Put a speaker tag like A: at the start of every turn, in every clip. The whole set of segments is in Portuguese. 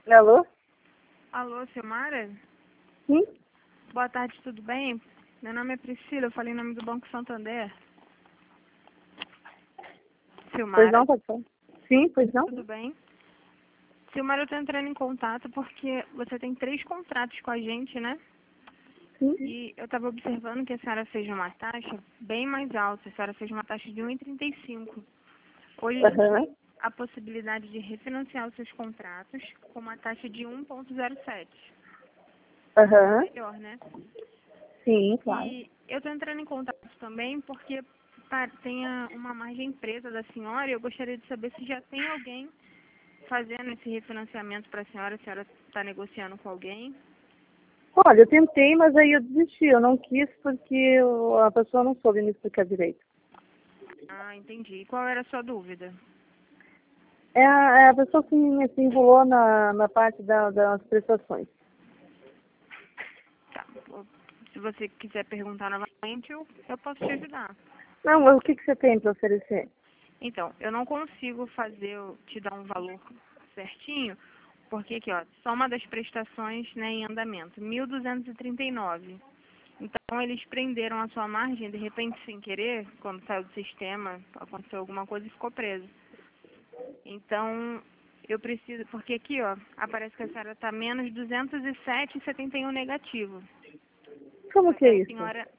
A: Alô?
B: Alô, Silmara?
A: Sim?
B: Boa tarde, tudo bem? Meu nome é Priscila, eu falei em nome do Banco Santander.
A: Pois
B: Silmara,
A: não, pode falar. Sim, pois não?
B: tudo bem? Silmara, eu estou entrando em contato porque você tem 3 contratos com a gente, né?
A: Sim.
B: E eu estava observando que a senhora fez uma taxa bem mais alta. A senhora fez uma taxa de 1,35. Hoje a gente
A: Aham.
B: tem a possibilidade de refinanciar os seus contratos com uma taxa de 1,07.
A: Aham.
B: Melhor, né?
A: Sim, claro.
B: E eu estou entrando em contato também porque tem uma margem presa da senhora e eu gostaria de saber se já tem alguém fazendo esse refinanciamento para a senhora está negociando com alguém.
A: Olha, eu tentei, mas aí eu desisti. Eu não quis porque a pessoa não soube me explicar direito.
B: Ah, entendi. E qual era a sua dúvida?
A: É a pessoa que se enrolou na parte das prestações.
B: Tá. Se você quiser perguntar novamente, eu posso te ajudar.
A: Não, mas o que você tem para oferecer?
B: Então, eu não consigo te dar um valor certinho, porque aqui, ó, soma das prestações, né, em andamento, 1.239. Então, eles prenderam a sua margem, de repente, sem querer, quando saiu do sistema, aconteceu alguma coisa e ficou preso. Então, eu preciso, porque aqui, ó, aparece que a senhora está menos 207,71 negativo.
A: Como
B: Só
A: que
B: que
A: é
B: a
A: isso?
B: senhora,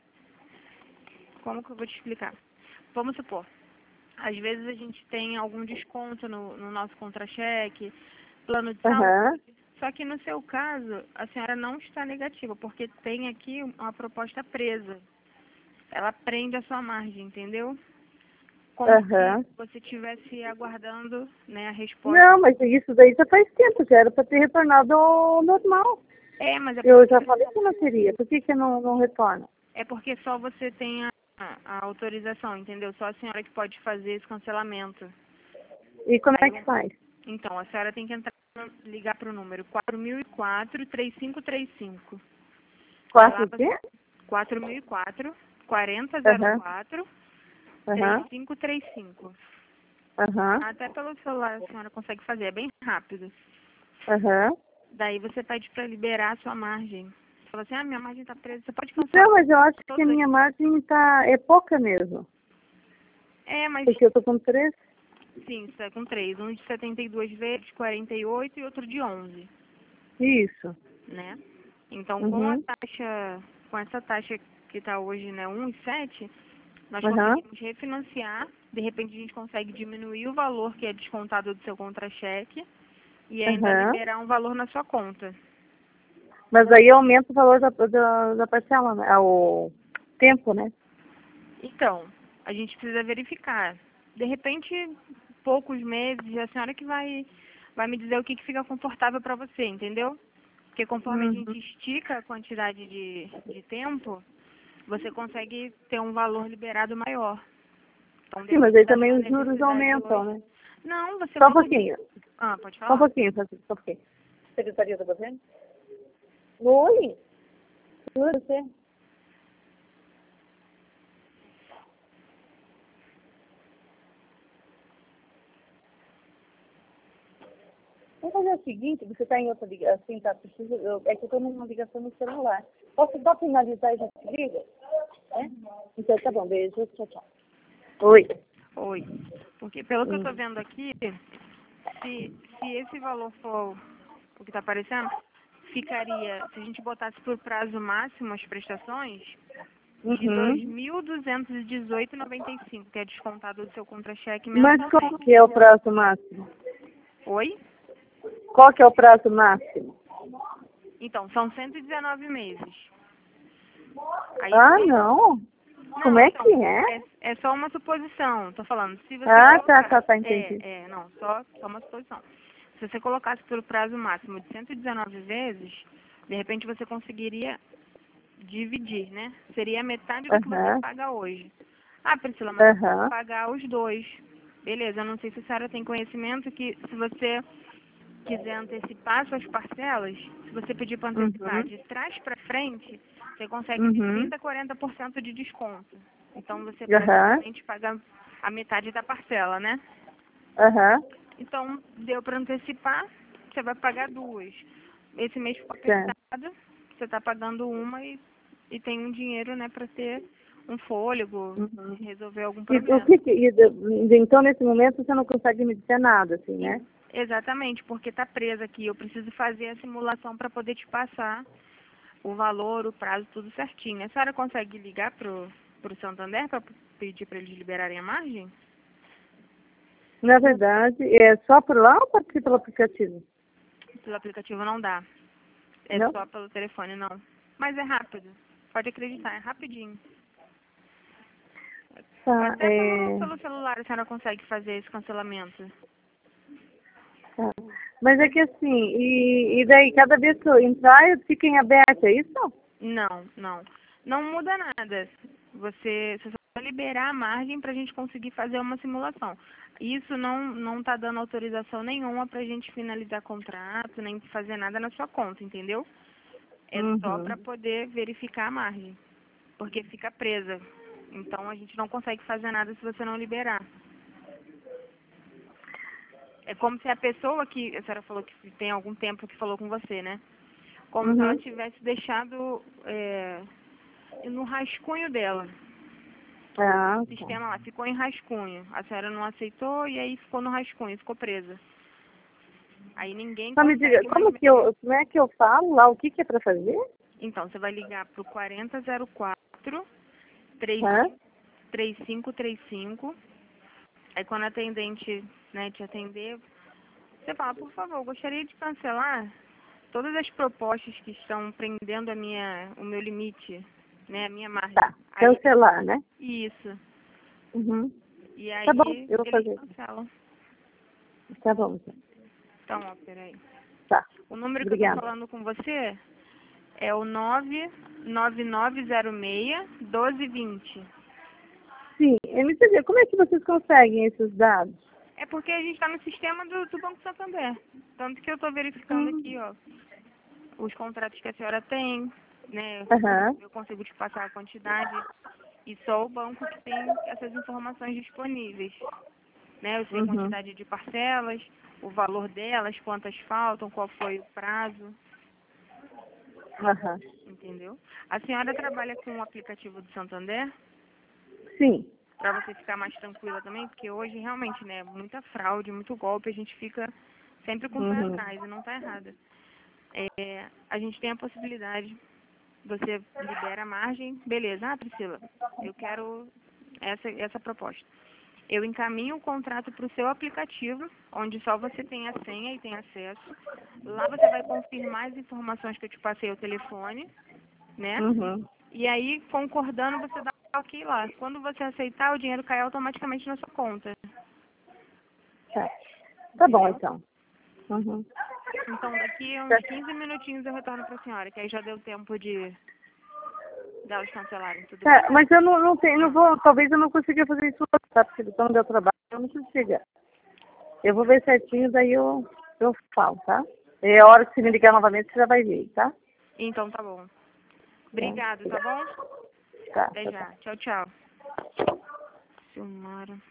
B: como que eu vou te explicar? Vamos supor, às vezes a gente tem algum desconto no nosso contra-cheque, plano de saúde.
A: Aham.
B: Só que no seu caso, a senhora não está negativa, porque tem aqui uma proposta presa. Ela prende a sua margem, entendeu? Como se
A: Aham.
B: você estivesse aguardando, né, a resposta.
A: Não, mas isso daí já faz tempo, já era para ter retornado ao normal.
B: É, mas
A: Eu já falei que não teria. Por que não retorna?
B: é porque só você tem a autorização, entendeu? Só a senhora que pode fazer esse cancelamento.
A: E como é
B: Aí,
A: que faz?
B: então, a senhora tem que ligar para o número 4004-3535. Aí lá
A: Quatro o quê?
B: 4004
A: Aham.
B: 4004
A: Aham.
B: 3535.
A: Aham.
B: Até pelo celular a senhora consegue fazer, é bem rápido.
A: Aham.
B: Daí você pede para liberar a sua margem. Você fala assim, minha margem está presa, você pode cancelar
A: Não, mas eu acho que a
B: todos
A: minha
B: aqui.
A: margem é pouca mesmo.
B: É, mas
A: Porque eu tô com 3.
B: sim, isso é com 3. Um de 72 vezes, 48 e outro de 11,
A: Isso.
B: né? Então,
A: Uhum.
B: com essa taxa que está hoje, né, 1,7, nós
A: Aham.
B: conseguimos refinanciar. De repente, a gente consegue diminuir o valor que é descontado do seu contra-cheque e ainda
A: Aham.
B: liberar um valor na sua conta.
A: Mas aí aumenta o valor da parcela, né? O tempo, né?
B: Então, a gente precisa verificar. De repente, poucos meses, a senhora que vai me dizer o que fica confortável para você, entendeu? Porque conforme a
A: Uhum.
B: gente estica a quantidade de tempo, você consegue ter um valor liberado maior. Então,
A: Sim, mas aí
B: depende da
A: também
B: sua
A: os juros
B: necessidade
A: aumentam,
B: hoje.
A: né?
B: Não, você
A: Só um
B: consegue.
A: pouquinho.
B: Ah, pode
A: Só um
B: falar?
A: pouquinho, Francisco, só um pouquinho. Secretaria do Governo? Oi. Tudo você? Vamos fazer o seguinte, você está em outra ligação, assim, tá? É que eu estou numa ligação no celular. Posso só finalizar e já te liga? É? Então tá bom, beijo, tchau, tchau. Oi.
B: Oi. Porque pelo que eu estou
A: Hum.
B: vendo aqui, se esse valor for o que está aparecendo, ficaria, se a gente botasse por prazo máximo as prestações, de
A: Uhum.
B: 2.218,95, que é descontado do seu contra-cheque
A: Mas qual
B: mensalmente.
A: que é o prazo máximo?
B: Oi?
A: Qual que é o prazo máximo?
B: Então, são 119 meses. Aí,
A: Ah, não. Como
B: não,
A: é
B: então,
A: que é?
B: é só uma suposição. Tô falando, se você
A: Ah, tá,
B: colocar,
A: tá, tá, entendi.
B: não, só uma suposição. Se você colocasse pelo prazo máximo de 119 vezes, de repente você conseguiria dividir, né? Seria metade do que você
A: Aham,
B: paga hoje. Ah, Priscila, mas eu posso
A: aham,
B: pagar os dois. Beleza, eu não sei se a senhora tem conhecimento que se você quiser antecipar suas parcelas, se você pedir para antecipar
A: uhum,
B: de trás para frente, você consegue de
A: uhum,
B: 30% a 40% de desconto. Então você
A: aham,
B: praticamente paga a metade da parcela, né?
A: aham,
B: Então deu para antecipar, você vai pagar duas. Esse mês ficou
A: Certo.
B: apertado, você está pagando uma e tem um dinheiro, né, para ter um fôlego,
A: Uhum.
B: resolver algum
A: E,
B: problema.
A: então, nesse momento, você não consegue me dizer nada, assim, né?
B: Exatamente, porque está presa aqui. Eu preciso fazer a simulação para poder te passar o valor, o prazo, tudo certinho. A senhora consegue ligar pro Santander para pedir para eles liberarem a margem?
A: Na verdade, é só por lá ou pode ser pelo aplicativo?
B: Pelo aplicativo não dá. É
A: Não?
B: só pelo telefone, não. Mas é rápido. Pode acreditar, é rapidinho.
A: Tá,
B: Até pelo celular a senhora consegue fazer esse cancelamento.
A: tá. Mas é que assim, e daí cada vez que eu entrar, eu fico em aberto, é isso?
B: Não, não. Não muda nada. Você só vai liberar a margem para a gente conseguir fazer uma simulação. Isso não está dando autorização nenhuma para a gente finalizar contrato, nem fazer nada na sua conta, entendeu? É só
A: Uhum.
B: para poder verificar a margem, porque fica presa. Então a gente não consegue fazer nada se você não liberar. É como se a pessoa que a senhora falou que tem algum tempo que falou com você, né? Como se ela
A: Uhum.
B: tivesse deixado no rascunho dela.
A: Ah,
B: O
A: tá.
B: sistema lá ficou em rascunho. A senhora não aceitou e aí ficou no rascunho, ficou presa. Aí ninguém
A: Só me diga,
B: consegue mais mexer.
A: como é que eu falo lá, o que é para fazer?
B: Então, você vai ligar pro 4004
A: Hã?
B: 3535. Aí quando a atendente, né, te atender, você fala, por favor, gostaria de cancelar todas as propostas que estão prendendo o meu limite, né, a minha margem.
A: Tá,
B: Aí,
A: cancelar, né?
B: isso.
A: Uhum.
B: E
A: Tá bom,
B: aí
A: eu vou
B: eles
A: fazer.
B: cancelam.
A: Tá bom, então.
B: Então, ó, peraí.
A: Tá,
B: O número que eu tô
A: obrigada.
B: falando com você é o 99906-1220.
A: Sim, me diga, como é que vocês conseguem esses dados?
B: É porque a gente está no sistema do Banco Santander. Tanto que eu estou verificando aqui,
A: Hum.
B: ó, os contratos que a senhora tem, né?
A: Aham,
B: Eu consigo te passar a quantidade e só o banco que tem essas informações disponíveis, né? Eu sei a
A: uhum,
B: quantidade de parcelas, o valor delas, quantas faltam, qual foi o prazo,
A: aham.
B: entendeu? A senhora trabalha com o aplicativo do Santander?
A: Sim.
B: Para você ficar mais tranquila também, porque hoje realmente, né, muita fraude, muito golpe, a gente fica sempre com o pé
A: Uhum.
B: atrás e não está errada. A gente tem a possibilidade, você libera a margem, beleza, Priscila, eu quero essa proposta. Eu encaminho o contrato para o seu aplicativo, onde só você tem a senha e tem acesso. Lá você vai confirmar as informações que eu te passei ao telefone, né?
A: Uhum.
B: E aí, concordando, você dá ok lá. Quando você aceitar, o dinheiro cai automaticamente na sua conta.
A: Tá. Tá bom,
B: Entendeu?
A: então. Uhum.
B: Então, daqui a
A: Tá.
B: uns 15 minutinhos eu retorno para a senhora, que aí já deu tempo de elas cancelarem, tudo bem?
A: Tá, mas eu não tenho, não vou, talvez eu não consiga fazer isso hoje, tá? Porque do meu trabalho eu não preciso chegar. Eu vou ver certinho, daí eu falo, tá? É a hora que você me ligar novamente, você já vai ver, tá?
B: Então, tá bom.
A: Tá,
B: Obrigado, tá bom?
A: tá,
B: Até
A: tá.
B: já. Tchau, tchau. Silmara.